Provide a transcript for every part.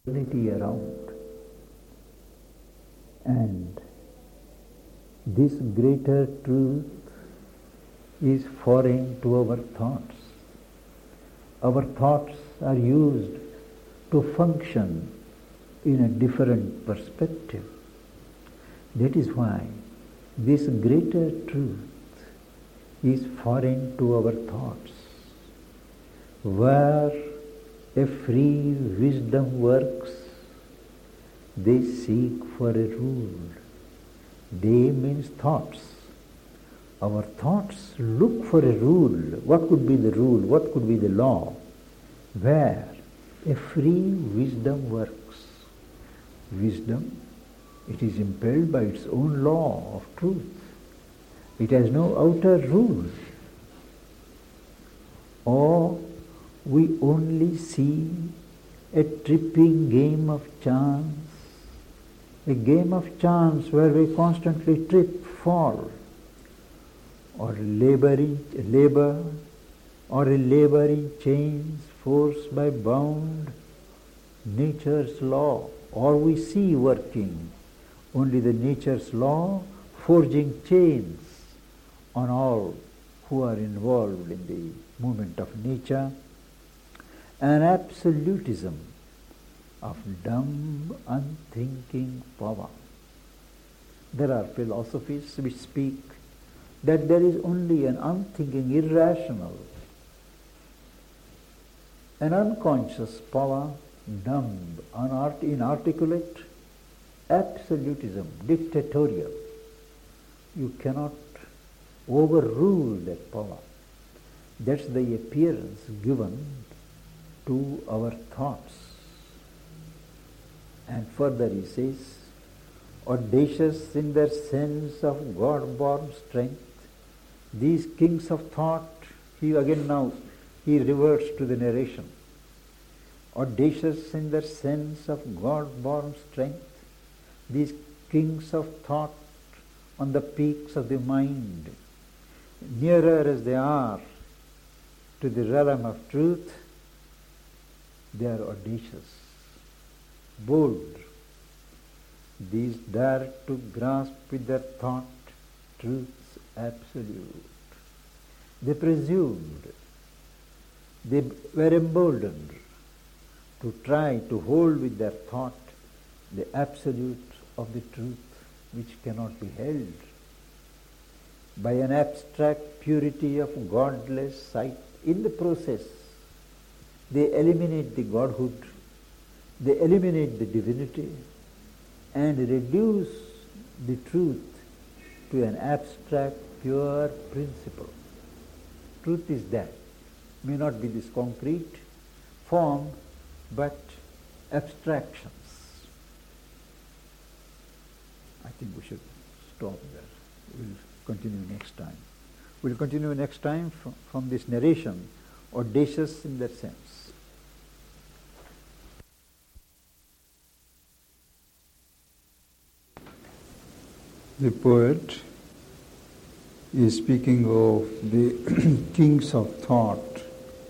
reality around. And this greater truth is foreign to our thoughts. Our thoughts are used to function in a different perspective. That is why this greater truth is foreign to our thoughts. Where a free wisdom works, they seek for a rule. They means thoughts. Our thoughts look for a rule. What could be the rule? What could be the law? Where a free wisdom works. Wisdom, it is impelled by its own law of truth. It has no outer rules. Or we only see a tripping game of chance, a game of chance where we constantly trip, fall, or labor or a labor in chains forced by bound nature's law, or we see working only the nature's law forging chains on all who are involved in the movement of nature. An absolutism of dumb, unthinking power. There are philosophies which speak that there is only an unthinking, irrational, an unconscious power, dumb, inarticulate, absolutism, dictatorial. You cannot overrule that power. That's the appearance given to our thoughts. And further he says, audacious in their sense of God-born strength, these kings of thought, he reverts to the narration. Audacious in their sense of God-born strength, these kings of thought on the peaks of the mind, nearer as they are to the realm of truth, they are audacious, bold. These dare to grasp with their thought truth's absolute. They presumed, they were emboldened to try to hold with their thought the absolute of the truth which cannot be held. By an abstract purity of godless sight, in the process, they eliminate the godhood, they eliminate the divinity, and reduce the truth to an abstract, pure principle. Truth is that. May not be this concrete form, but abstractions. I think we should stop there. We'll continue next time. We'll continue next time from this narration, audacious in that sense. The poet is speaking of the kings of thought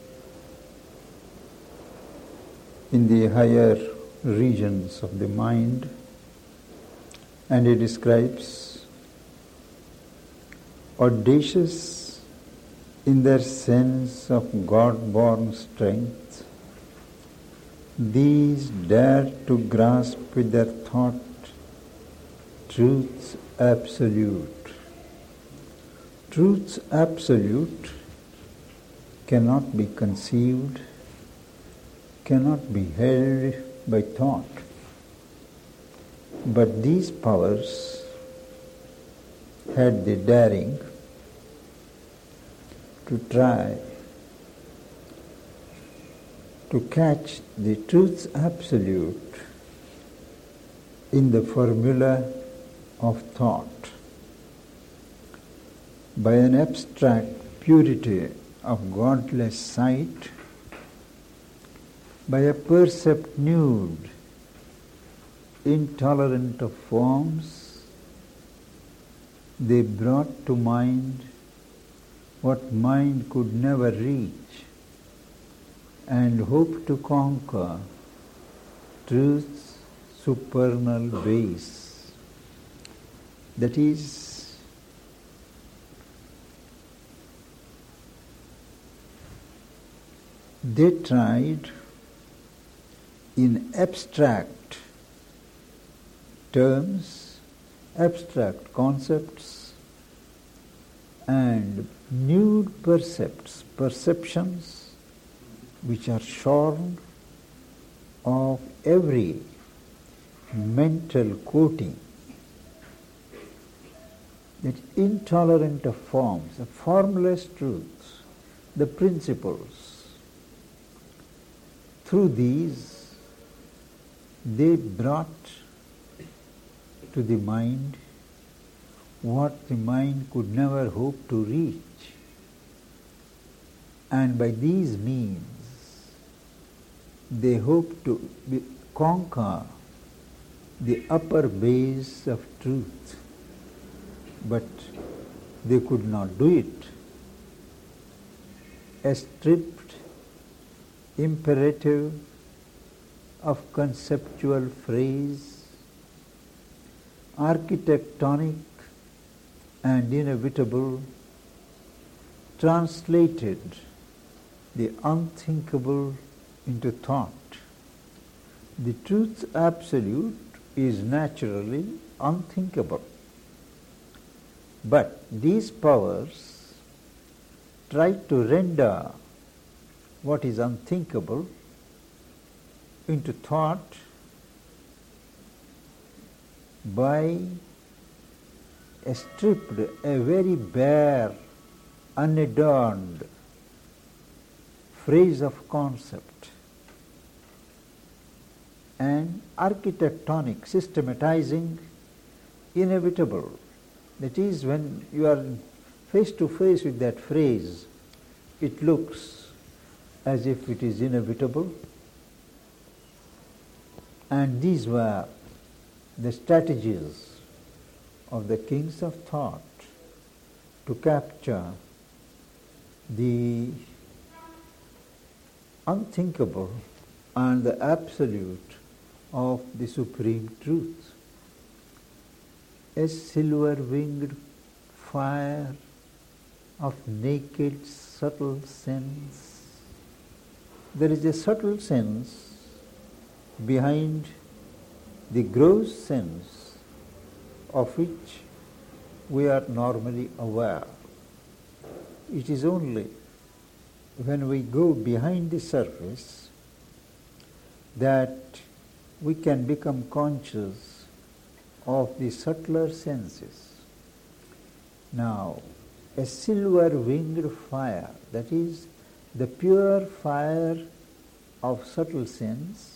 in the higher regions of the mind, and he describes audacious in their sense of God-born strength, these dare to grasp with their thought truth's absolute. Truth's absolute cannot be conceived, cannot be held by thought. But these powers had the daring to try to catch the truth's absolute in the formula of thought. By an abstract purity of godless sight, by a percept nude, intolerant of forms, they brought to mind what mind could never reach, and hoped to conquer truth's supernal base. That is, they tried in abstract terms, abstract concepts, and nude perceptions which are shorn of every mental coating, that intolerant of forms, the formless truths, the principles. Through these, they brought to the mind what the mind could never hope to reach. And by these means, they hope to conquer the upper base of truth. But they could not do it. A stripped imperative of conceptual phrase, architectonic and inevitable, translated the unthinkable into thought. The truth absolute is naturally unthinkable. But these powers try to render what is unthinkable into thought by a stripped, a very bare, unadorned phrase of concept, and architectonic, systematizing, inevitable. That is, when you are face to face with that phrase, it looks as if it is inevitable. And these were the strategies of the kings of thought to capture the unthinkable and the absolute of the supreme truth. A silver-winged fire of naked subtle sense. There is a subtle sense behind the gross sense of which we are normally aware. It is only when we go behind the surface that we can become conscious of the subtler senses. Now, a silver-winged fire, that is, the pure fire of subtle sense,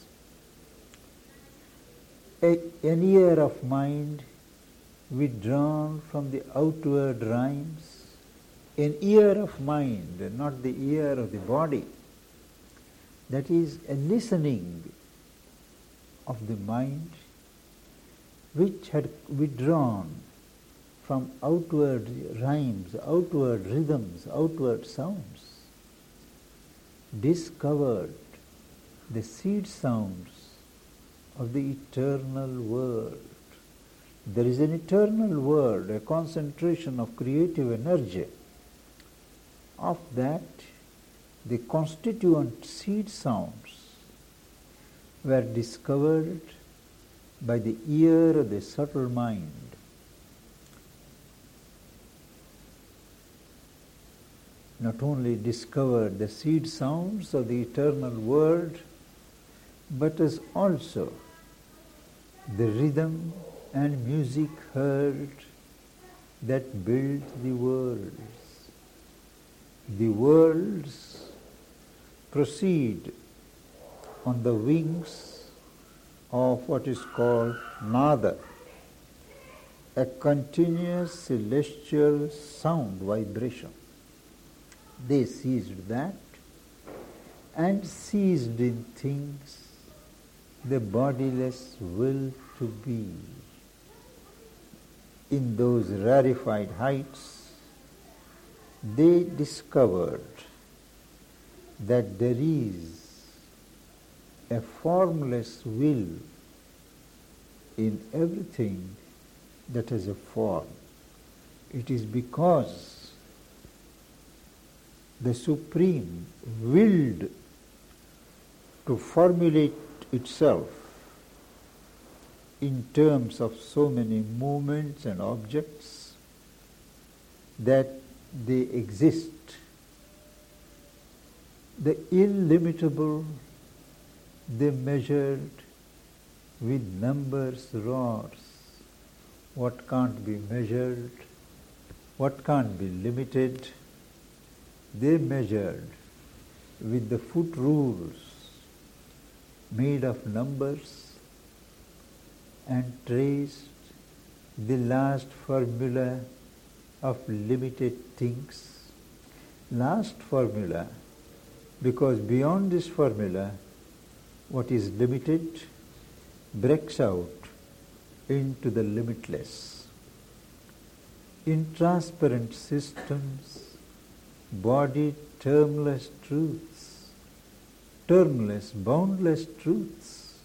an ear of mind withdrawn from the outward rhymes, an ear of mind, not the ear of the body, that is, a listening of the mind which had withdrawn from outward rhymes, outward rhythms, outward sounds, discovered the seed sounds of the eternal world. There is an eternal world, a concentration of creative energy. Of that, the constituent seed sounds were discovered by the ear of the subtle mind. Not only discovered the seed sounds of the eternal world, but as also the rhythm and music heard that build the worlds. The worlds proceed on the wings of what is called nada, a continuous celestial sound vibration. They seized that and seized in things the bodiless will to be. In those rarefied heights, they discovered that there is a formless will in everything that has a form. It is because the Supreme willed to formulate itself in terms of so many movements and objects that they exist. The illimitable they measured with numbers, rods. What can't be measured, what can't be limited, they measured with the foot rules made of numbers and traced the last formula of limited things. Last formula, because beyond this formula, what is limited breaks out into the limitless. In transparent systems, bodied termless truths, termless, boundless truths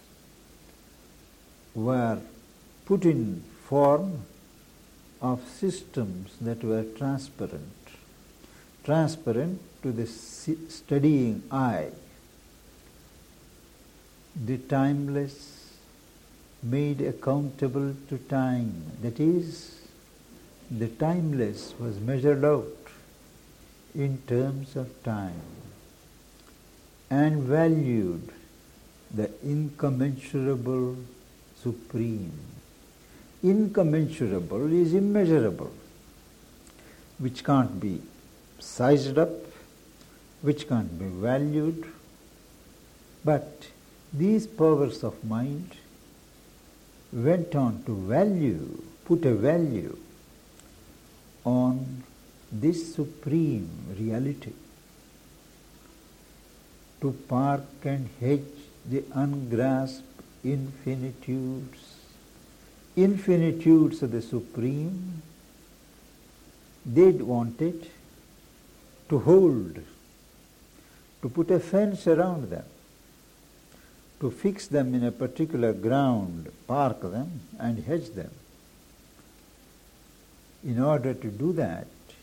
were put in form of systems that were transparent, transparent to the studying eye. The timeless made accountable to time, that is, the timeless was measured out in terms of time and valued the incommensurable Supreme. Incommensurable is immeasurable, which can't be sized up, which can't be valued, but these powers of mind went on to value, put a value on this supreme reality, to park and hedge the ungrasped infinitudes of the Supreme. They wanted to hold, to put a fence around them, to fix them in a particular ground, park them and hedge them. In order to do that,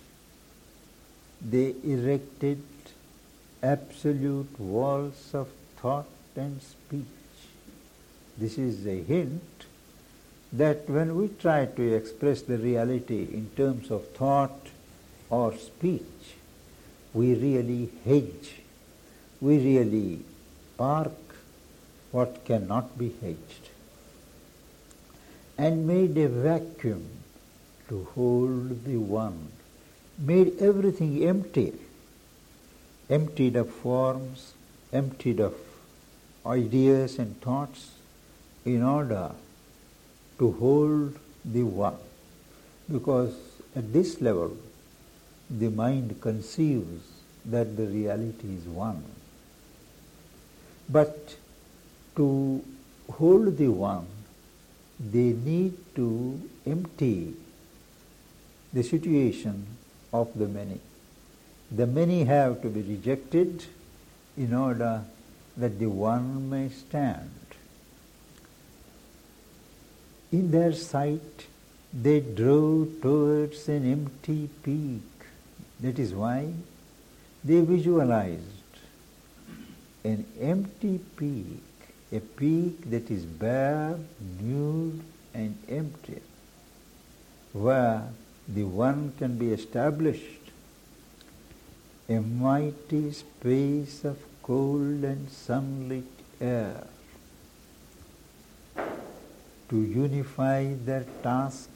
they erected absolute walls of thought and speech. This is a hint that when we try to express the reality in terms of thought or speech, we really hedge, we really park what cannot be hedged, and made a vacuum to hold the One, made everything empty, emptied of forms, emptied of ideas and thoughts, in order to hold the One. Because at this level, the mind conceives that the reality is one. But to hold the One, they need to empty the situation of the many. The many have to be rejected in order that the One may stand. In their sight, they drove towards an empty peak. That is why they visualized an empty peak, a peak that is bare, nude, and empty, where the One can be established, a mighty space of cold and sunlit air. To unify their task,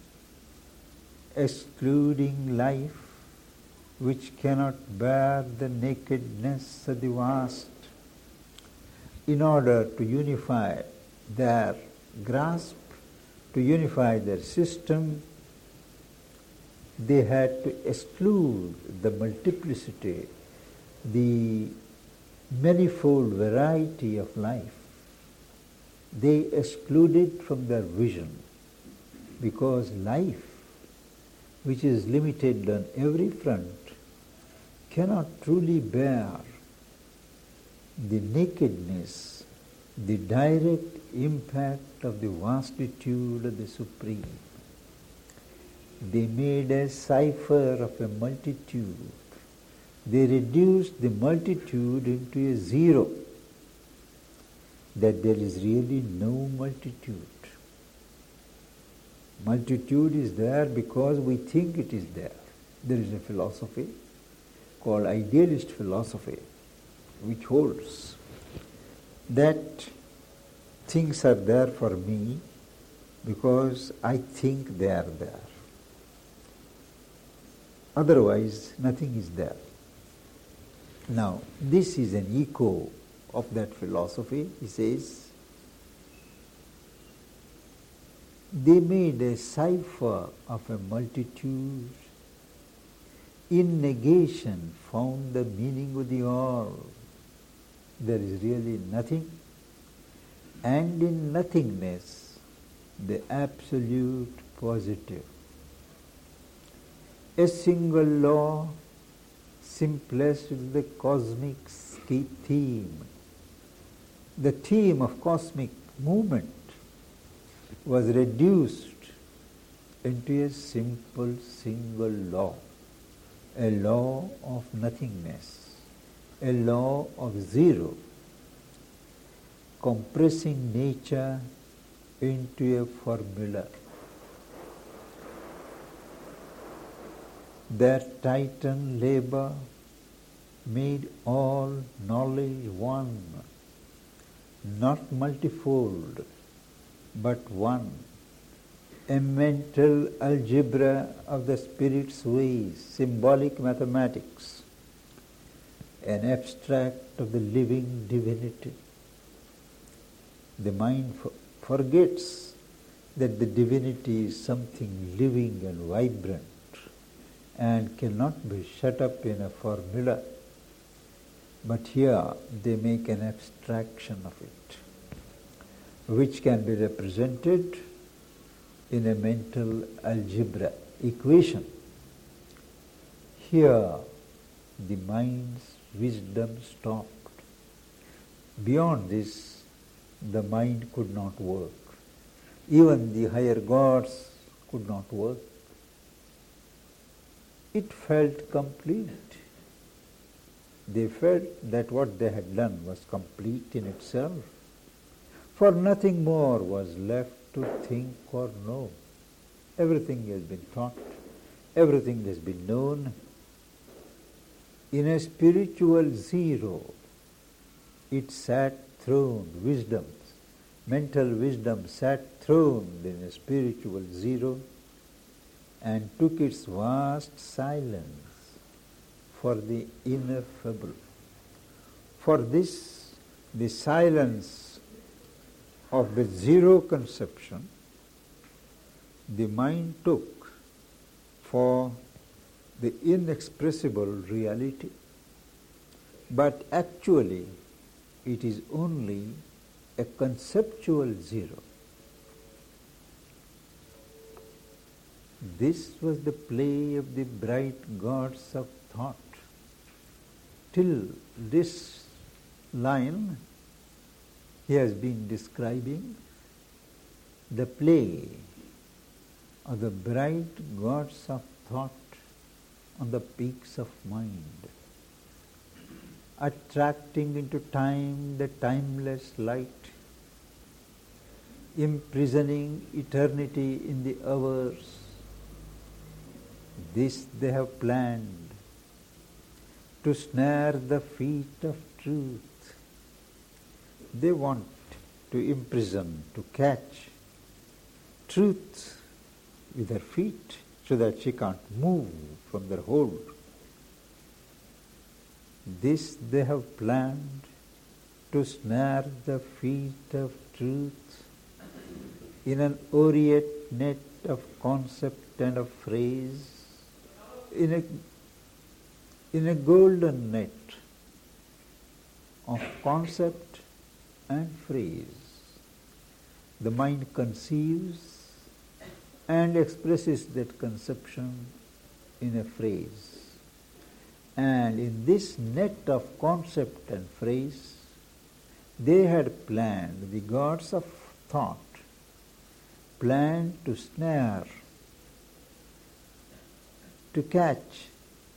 excluding life which cannot bear the nakedness of the vast, in order to unify their grasp, to unify their system, they had to exclude the multiplicity, the manifold variety of life. They excluded from their vision, because life, which is limited on every front, cannot truly bear the nakedness the direct impact of the vastitude of the Supreme. They made a cipher of a multitude. They reduced the multitude into a zero, that there is really no multitude. Multitude is there because we think it is there. There is a philosophy called idealist philosophy, which holds that things are there for me because I think they are there. Otherwise, nothing is there. Now, this is an echo of that philosophy. He says, they made a cipher of a multitude. In negation found the meaning of the all. There is really nothing. And in nothingness, the absolute positive. A single law, simplest is the cosmic theme. The theme of cosmic movement was reduced into a simple single law, a law of nothingness, a law of zero, compressing nature into a formula. Their titan labor made all knowledge one, not multifold, but one, a mental algebra of the spirit's ways, symbolic mathematics, an abstract of the living divinity. The mind forgets that the divinity is something living and vibrant and cannot be shut up in a formula. But here they make an abstraction of it, which can be represented in a mental algebra equation. Here the mind's wisdom stopped. Beyond this, the mind could not work. Even the higher gods could not work. It felt complete. They felt that what they had done was complete in itself, for nothing more was left to think or know. Everything has been taught, everything has been known. In a spiritual zero, it sat throned, wisdom, mental wisdom sat throned in a spiritual zero and took its vast silence for the ineffable. For this, the silence of the zero conception, the mind took for the inexpressible reality. But actually, it is only a conceptual zero. This was the play of the bright gods of thought. Till this line, he has been describing the play of the bright gods of thought on the peaks of mind, attracting into time the timeless light, imprisoning eternity in the hours. This they have planned to snare the feet of truth. They want to imprison, to catch truth with her feet so that she can't move from their hold. This they have planned to snare the feet of truth in an aureate net of concept and of phrase, in a golden net of concept and phrase. The mind conceives and expresses that conception in a phrase. And in this net of concept and phrase, They had planned, the gods of thought planned to snare, to catch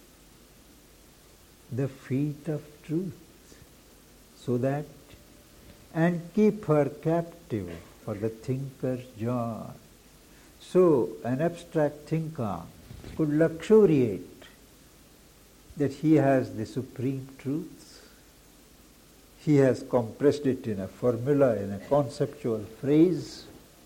the feet of truth, so that, and keep her captive for the thinker's joy. So an abstract thinker could luxuriate that he has the supreme truth. He has compressed it in a formula, in a conceptual phrase,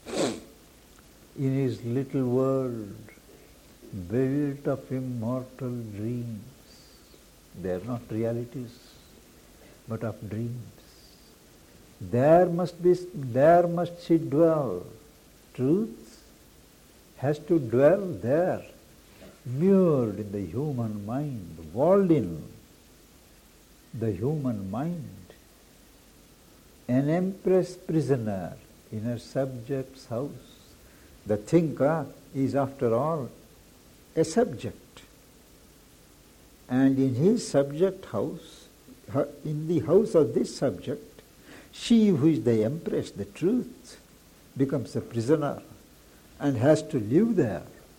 in his little world built of immortal dreams. They are not realities, but of dreams. There must she dwell. Truth has to dwell there, mirrored in the human mind, walled in the human mind. An empress prisoner in her subject's house. The thinker is, after all, a subject. And in his subject house, in the house of this subject, she who is the empress, the truth, becomes a prisoner and has to live there.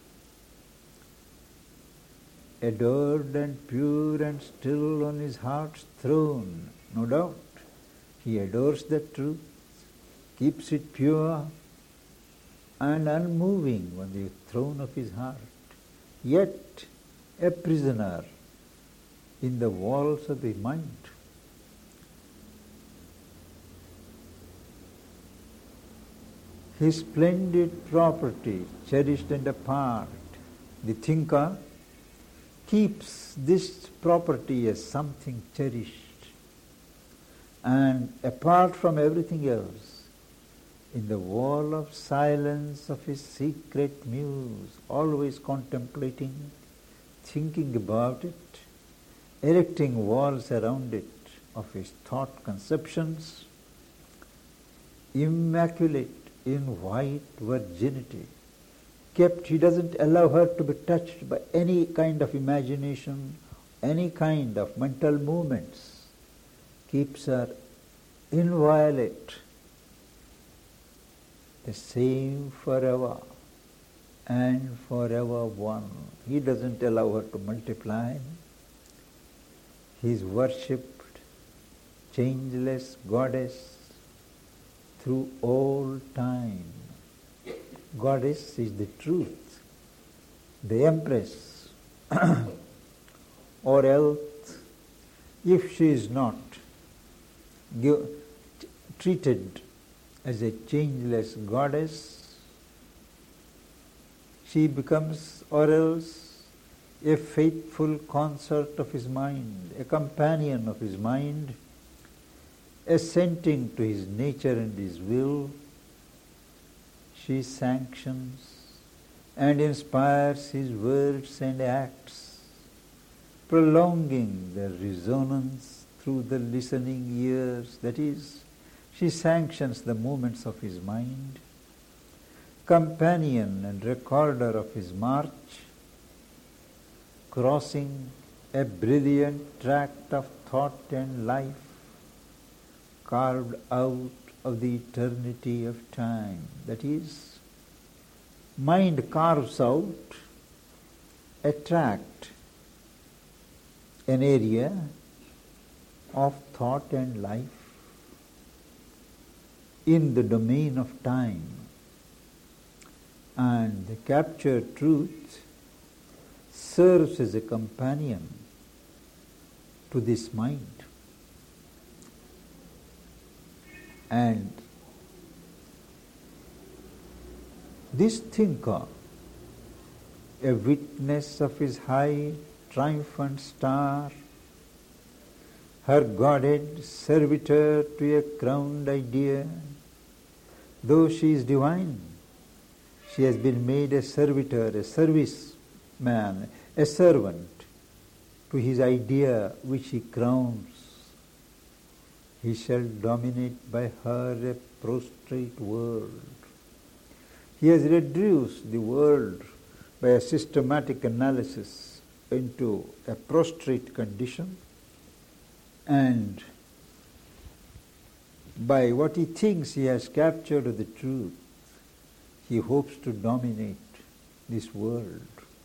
Adored and pure and still on his heart's throne, no doubt. He adores the truth, keeps it pure and unmoving on the throne of his heart, yet a prisoner in the walls of the mind. His splendid property, cherished and apart, the thinker keeps this property as something cherished and apart from everything else, in the wall of silence of his secret muse, always contemplating, thinking about it, erecting walls around it of his thought conceptions, immaculate in white virginity, kept, he doesn't allow her to be touched by any kind of imagination, any kind of mental movements, keeps her inviolate, the same forever and forever one. He doesn't allow her to multiply. He is worshipped, changeless goddess through all time. Goddess is the truth, the empress, or else, if she is not treated as a changeless goddess, she becomes, or else, a faithful consort of his mind, a companion of his mind, assenting to his nature and his will. She sanctions and inspires his words and acts, prolonging their resonance through the listening ears. That is, she sanctions the movements of his mind, companion and recorder of his march, crossing a brilliant tract of thought and life, carved out of the eternity of time. That is, mind carves out a tract, an area of thought and life in the domain of time, and the captured truth serves as a companion to this mind. And this thinker, a witness of his high triumphant star, her guarded servitor to a crowned idea, though she is divine, she has been made a servitor, a service man, a servant to his idea which he crowns. He shall dominate by her a prostrate world. He has reduced the world by a systematic analysis into a prostrate condition, and by what he thinks he has captured of the truth, he hopes to dominate this world.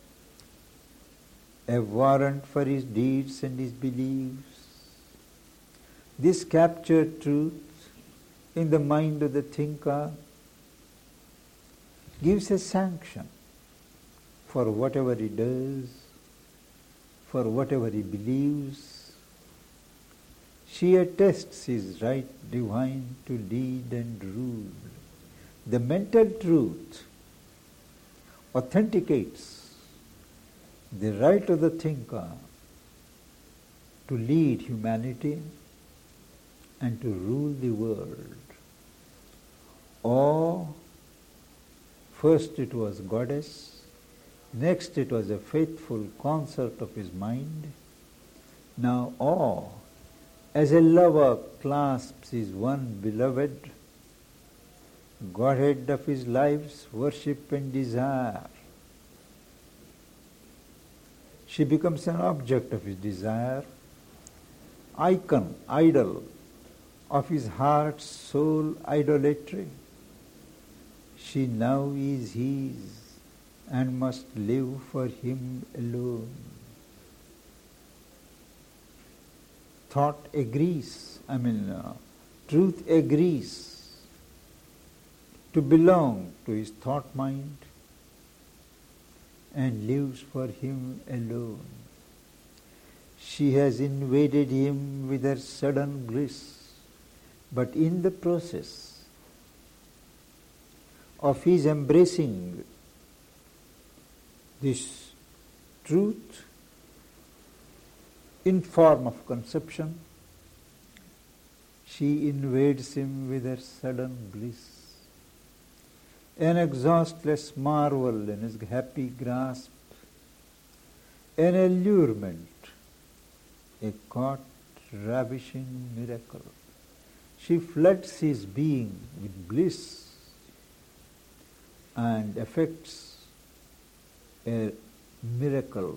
A warrant for his deeds and his beliefs. This captured truth in the mind of the thinker gives a sanction for whatever he does, for whatever he believes. She attests his right divine to lead and rule. The mental truth authenticates the right of the thinker to lead humanity and to rule the world. Or first it was goddess, next it was a faithful consort of his mind. Now awe, as a lover clasps his one beloved, Godhead of his life's worship and desire. She becomes an object of his desire, icon, idol of his heart's soul idolatry. She now is his and must live for him alone. Thought agrees, truth agrees to belong to his thought mind and lives for him alone. She has invaded him with her sudden bliss, but in the process of his embracing this truth in form of conception, she invades him with her sudden bliss. An exhaustless marvel in his happy grasp, an allurement, a caught, ravishing miracle. She floods his being with bliss and effects a miracle.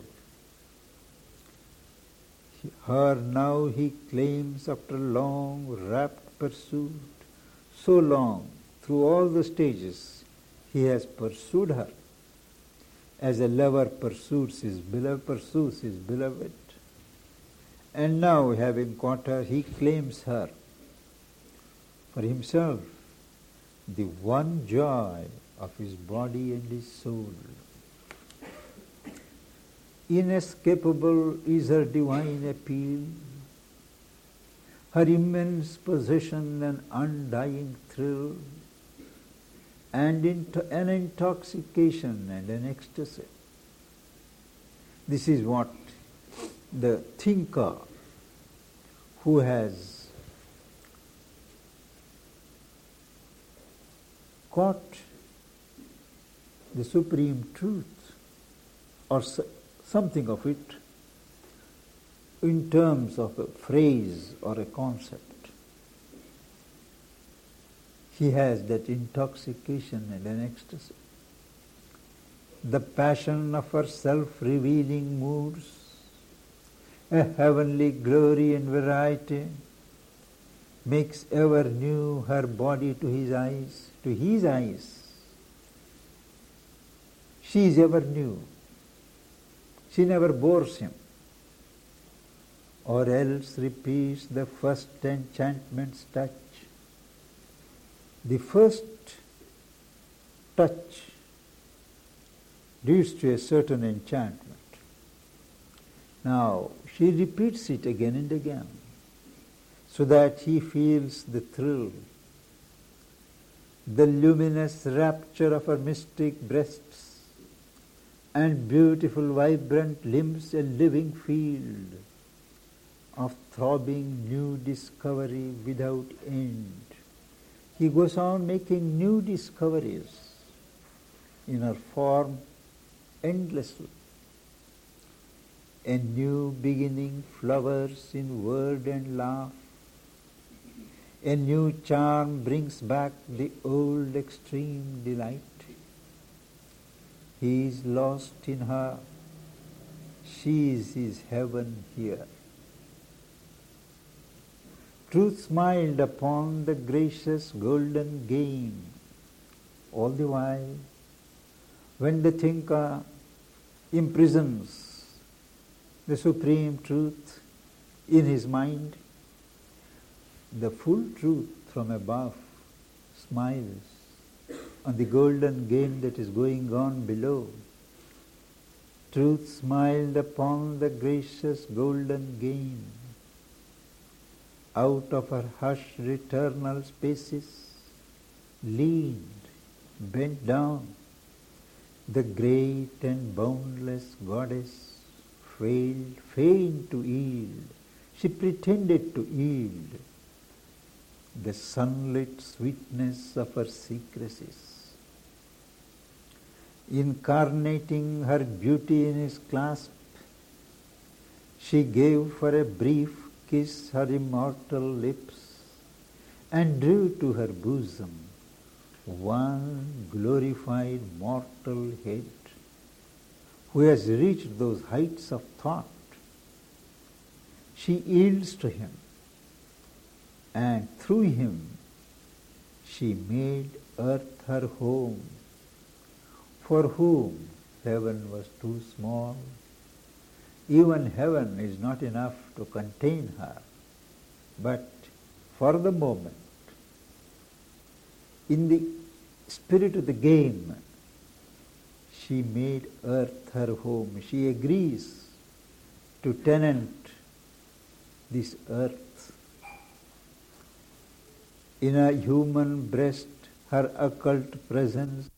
Her now he claims after long rapt pursuit, so long, through all the stages, he has pursued her, as a lover pursues his beloved. And now, having caught her, he claims her for himself, the one joy of his body and his soul. Inescapable is her divine appeal, her immense possession and undying thrill, and an intoxication and an ecstasy. This is what the thinker who has caught the supreme truth or something of it in terms of a phrase or a concept. He has that intoxication and an ecstasy. The passion of her self-revealing moods, a heavenly glory and variety, makes ever new her body to his eyes. She is ever new. She never bores him, or else repeats the first enchantment's touch. The first touch leads to a certain enchantment. Now, she repeats it again and again, so that he feels the thrill, the luminous rapture of her mystic breasts and beautiful vibrant limbs, a living field of throbbing new discovery without end. He goes on making new discoveries in her form endlessly. A new beginning flowers in word and laugh. A new charm brings back the old extreme delight. He is lost in her. She is his heaven here. Truth smiled upon the gracious golden game. All the while, when the thinker imprisons the supreme truth in his mind, the full truth from above smiles on the golden game that is going on below. Truth smiled upon the gracious golden game. Out of her hushed eternal spaces, leaned, bent down, the great and boundless goddess failed, feigned to yield. She pretended to yield the sunlit sweetness of her secrecies. Incarnating her beauty in his clasp, she gave for a brief kiss her immortal lips and drew to her bosom one glorified mortal head who has reached those heights of thought. She yields to him, and through him she made earth her home, for whom heaven was too small. Even heaven is not enough to contain her, but for the moment, in the spirit of the game, she made earth her home. She agrees to tenant this earth. In a human breast, her occult presence